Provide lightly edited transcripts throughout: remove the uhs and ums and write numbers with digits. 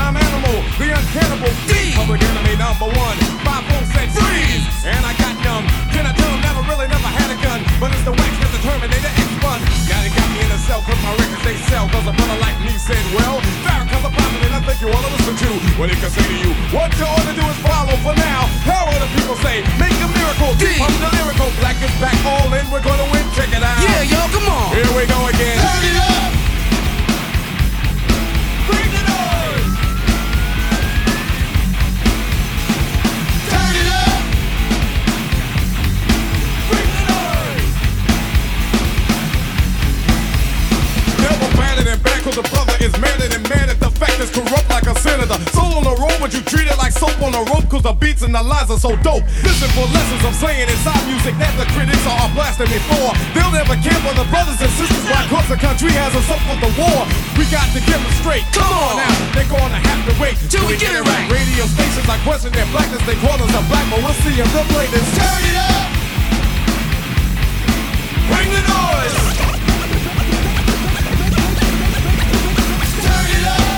rhyme animal, the uncannibal D. Public enemy number one, 5 said freeze. And I got numb, can I tell them never had a gun. But it's the wax that the Terminator X1. Now they got me in a cell, cause my records they sell. Cause a brother like me said, well, Farrakhan's a prophet and I think you wanna listen to what he can say to you. What you ought to do is follow for now. How will the people say, make a miracle, pump the lyrical. Black is back, all in, we're gonna win, check it out. Yeah, y'all, come on. Here we go again. Turn it up. Bring the noise. Turn it up. Bring the noise. Never batted and back, cause the brother is madder than mad at the fact is corrupt like a senator. Soul on the road, but you treat it like soap on a rope, cause the beats and the lines are so dope. Listen for lessons I'm saying inside music that the critics are blasting me for. They'll never care for the brothers and sisters, why cause the country has us up for the war. We got to give them straight. Come on now, they're gonna have to wait till we get it right. Radio stations I question their blackness, they call us a black, but we'll see if they'll play this. Turn it up. Bring the noise. Turn it up.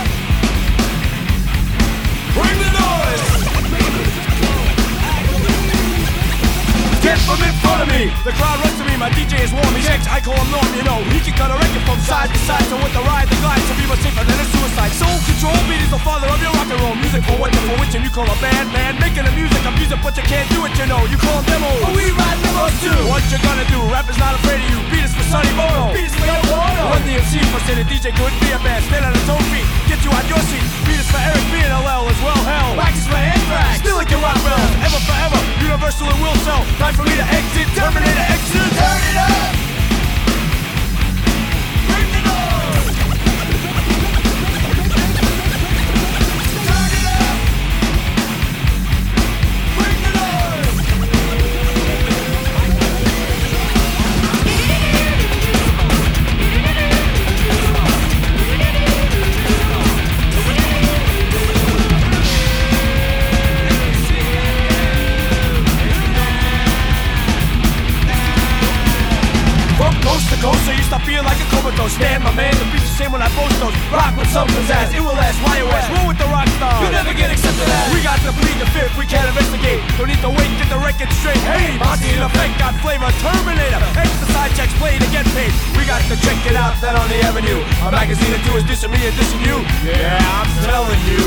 Bring the noise. Get from in front of me. The crowd runs to me, my DJ is warm. He's X, I call him Norm, you know. He can cut a record from side to side. So with the ride, the glide, so be much safer than a suicide. Soul control, beat is the father of your rock and roll. Music for what you're for which, and you call a band, man. Making the music, I'm music, but you can't do it, you know. You call them demos, but we ride demos too. What you gonna do? Rap is not afraid of you. Beat is for Sonny Bono. Beat is for Yo Bono. Run the MC for say the DJ couldn't be a band. Stand on his own feet, get you out your seat. Beat is for Eric B and LL as well, hell. Wax is for Anthrax, still like your rock bells. Ever forever, universal and will sell. Time for me to exit, Terminator exit. Turn it up. Bring the noise. Turn it up. Bring the noise. From coast to coast, so you stop feeling like a comatose. Stand, my man, the beat's the same when I boast those. Rock with some pizzazz, it will last, YOS. Roll with the rock star, you never get accepted as. We got to plead the fifth, we can't investigate. Don't need to wait, get the record straight. Hey, Monty in effect, got flavor, Terminator. Extra side checks, play to get paid. We got to check it out, that on the avenue. A magazine or two is dissing me and dissing you. Yeah, I'm telling you.